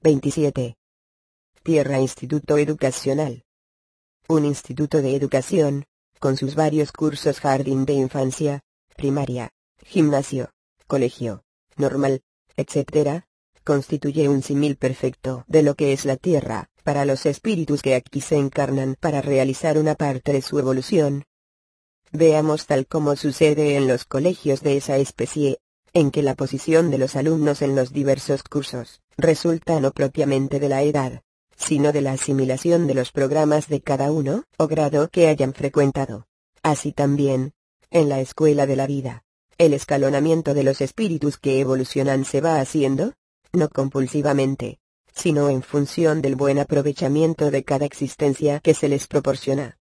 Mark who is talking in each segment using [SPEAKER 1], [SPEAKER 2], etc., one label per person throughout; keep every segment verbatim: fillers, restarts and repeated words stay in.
[SPEAKER 1] veintisiete. Tierra Instituto Educacional. Un instituto de educación, con sus varios cursos: jardín de infancia, primaria, gimnasio, colegio, normal, etcétera, constituye un símil perfecto de lo que es la Tierra, para los espíritus que aquí se encarnan para realizar una parte de su evolución. Veamos tal como sucede en los colegios de esa especie, en que la posición de los alumnos en los diversos cursos, resulta no propiamente de la edad, sino de la asimilación de los programas de cada uno, o grado que hayan frecuentado. Así también, en la escuela de la vida, el escalonamiento de los espíritus que evolucionan se va haciendo, no compulsivamente, sino en función del buen aprovechamiento de cada existencia que se les proporciona.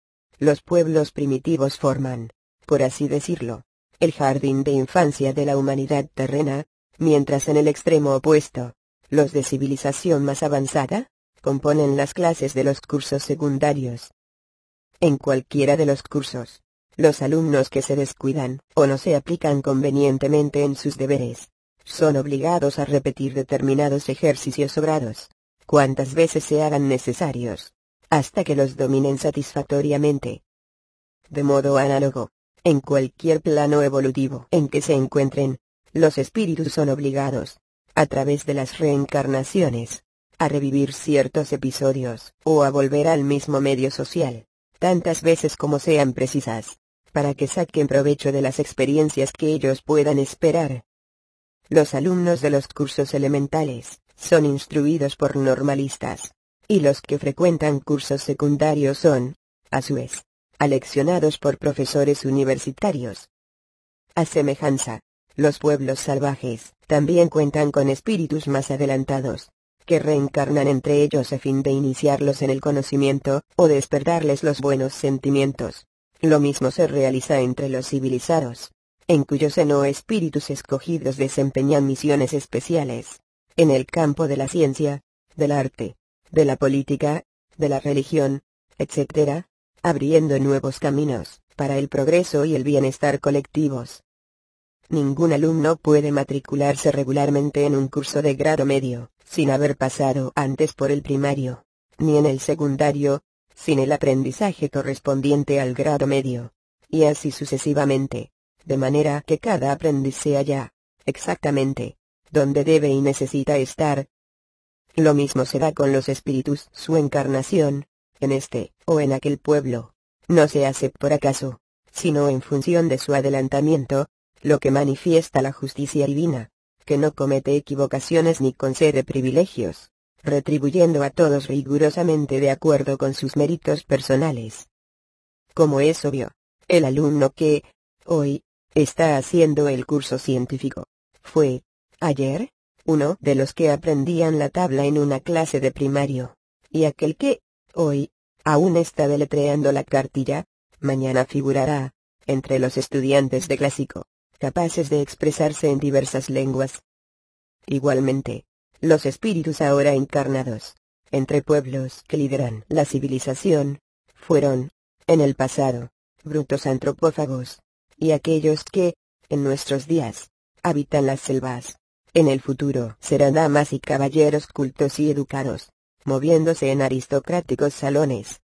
[SPEAKER 1] Los pueblos primitivos forman, por así decirlo, el jardín de infancia de la humanidad terrena, mientras en el extremo opuesto, los de civilización más avanzada, componen las clases de los cursos secundarios. En cualquiera de los cursos, los alumnos que se descuidan, o no se aplican convenientemente en sus deberes, son obligados a repetir determinados ejercicios o grados, cuantas veces se hagan necesarios, hasta que los dominen satisfactoriamente. De modo análogo, en cualquier plano evolutivo en que se encuentren, los espíritus son obligados, a través de las reencarnaciones, a revivir ciertos episodios, o a volver al mismo medio social, tantas veces como sean precisas, para que saquen provecho de las experiencias que ellos puedan esperar. Los alumnos de los cursos elementales, son instruidos por normalistas, y los que frecuentan cursos secundarios son, a su vez, aleccionados por profesores universitarios. A semejanza, los pueblos salvajes, también cuentan con espíritus más adelantados, que reencarnan entre ellos a fin de iniciarlos en el conocimiento, o despertarles los buenos sentimientos. Lo mismo se realiza entre los civilizados, en cuyo seno espíritus escogidos desempeñan misiones especiales, en el campo de la ciencia, del arte, de la política, de la religión, etcétera, abriendo nuevos caminos, para el progreso y el bienestar colectivos. Ningún alumno puede matricularse regularmente en un curso de grado medio, sin haber pasado antes por el primario, ni en el secundario, sin el aprendizaje correspondiente al grado medio, y así sucesivamente, de manera que cada aprendiz se halla, exactamente, donde debe y necesita estar. Lo mismo se da con los espíritus. Su encarnación, en este, o en aquel pueblo, no se hace por acaso, sino en función de su adelantamiento, lo que manifiesta la justicia divina, que no comete equivocaciones ni concede privilegios, retribuyendo a todos rigurosamente de acuerdo con sus méritos personales. Como es obvio, el alumno que, hoy, está haciendo el curso científico, fue, ayer, uno de los que aprendían la tabla en una clase de primario, y aquel que, hoy, aún está deletreando la cartilla, mañana figurará, entre los estudiantes de clásico, capaces de expresarse en diversas lenguas. Igualmente, los espíritus ahora encarnados, entre pueblos que lideran la civilización, fueron, en el pasado, brutos antropófagos, y aquellos que, en nuestros días, habitan las selvas, en el futuro serán damas y caballeros cultos y educados, moviéndose en aristocráticos salones.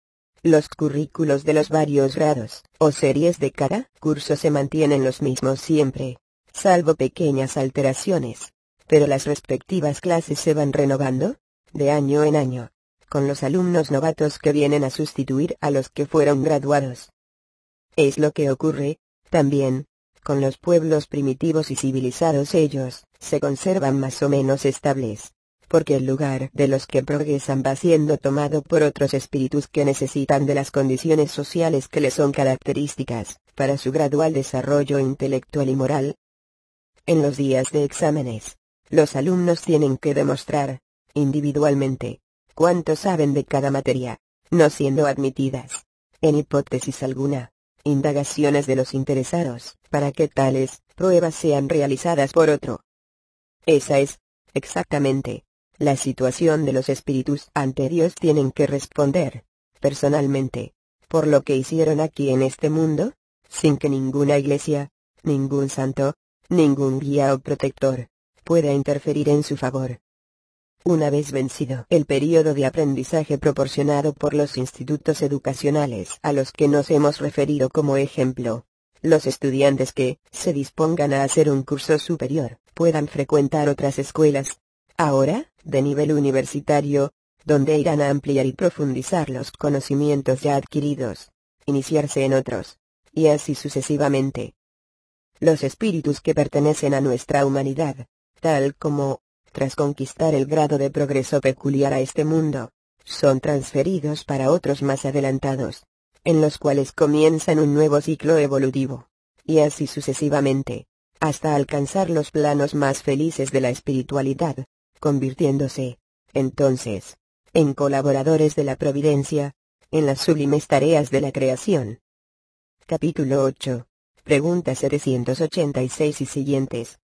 [SPEAKER 1] Los currículos de los varios grados, o series de cada curso se mantienen los mismos siempre, salvo pequeñas alteraciones, pero las respectivas clases se van renovando, de año en año, con los alumnos novatos que vienen a sustituir a los que fueron graduados. Es lo que ocurre, también, con los pueblos primitivos y civilizados. Ellos se conservan más o menos estables, porque el lugar de los que progresan va siendo tomado por otros espíritus que necesitan de las condiciones sociales que les son características, para su gradual desarrollo intelectual y moral. En los días de exámenes, los alumnos tienen que demostrar, individualmente, cuánto saben de cada materia, no siendo admitidas, en hipótesis alguna, indagaciones de los interesados, para que tales pruebas sean realizadas por otro. Esa es, exactamente, la situación de los espíritus. Ante Dios tienen que responder, personalmente, por lo que hicieron aquí en este mundo, sin que ninguna iglesia, ningún santo, ningún guía o protector, pueda interferir en su favor. Una vez vencido el período de aprendizaje proporcionado por los institutos educacionales a los que nos hemos referido como ejemplo, los estudiantes que se dispongan a hacer un curso superior puedan frecuentar otras escuelas, ahora, de nivel universitario, donde irán a ampliar y profundizar los conocimientos ya adquiridos, iniciarse en otros, y así sucesivamente. Los espíritus que pertenecen a nuestra humanidad, tal como, tras conquistar el grado de progreso peculiar a este mundo, son transferidos para otros más adelantados, en los cuales comienzan un nuevo ciclo evolutivo, y así sucesivamente, hasta alcanzar los planos más felices de la espiritualidad, convirtiéndose, entonces, en colaboradores de la providencia, en las sublimes tareas de la creación. Capítulo ocho. Pregunta setecientos ochenta y seis y siguientes.